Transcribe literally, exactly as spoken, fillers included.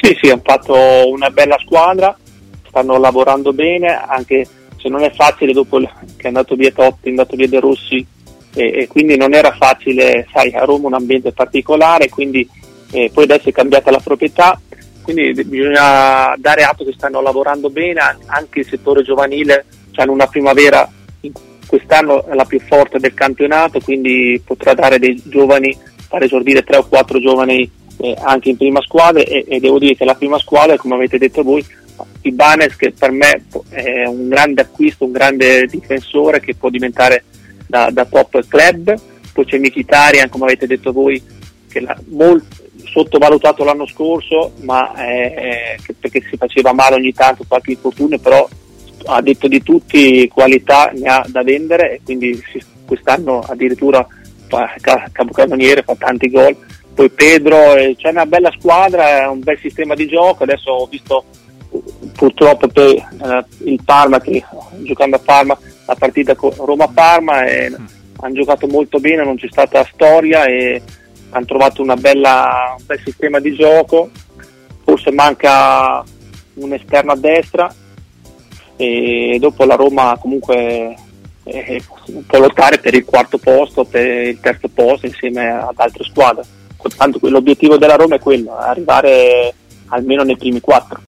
Sì, sì, hanno fatto una bella squadra, stanno lavorando bene, anche se non è facile dopo che è andato via Totti, è andato via De Rossi, e, e quindi non era facile, sai, a Roma un ambiente particolare, quindi eh, poi adesso è cambiata la proprietà, quindi bisogna dare atto che stanno lavorando bene, anche il settore giovanile, hanno una primavera quest'anno è la più forte del campionato, quindi potrà dare dei giovani, far esordire tre o quattro giovani eh, anche in prima squadra, e, e devo dire che la prima squadra, come avete detto voi, Ibanez, che per me è un grande acquisto, un grande difensore che può diventare da, da top club. Poi c'è Mkhitaryan, come avete detto voi, che l'ha molto sottovalutato l'anno scorso, ma eh, che, perché si faceva male ogni tanto, qualche infortunio, però ha detto di tutti, qualità ne ha da vendere, e quindi si, quest'anno addirittura fa capocannoniere, fa tanti gol. Poi Pedro, eh, c'è una bella squadra, è un bel sistema di gioco. Adesso ho visto purtroppo per eh, il Parma, che giocando a Parma la partita con Roma-Parma, e hanno giocato molto bene, non c'è stata storia e hanno trovato una bella, un bel sistema di gioco. Forse manca un esterno a destra, e dopo la Roma comunque eh, può lottare per il quarto posto, per il terzo posto insieme ad altre squadre. Tanto l'obiettivo della Roma è quello, arrivare almeno nei primi quattro.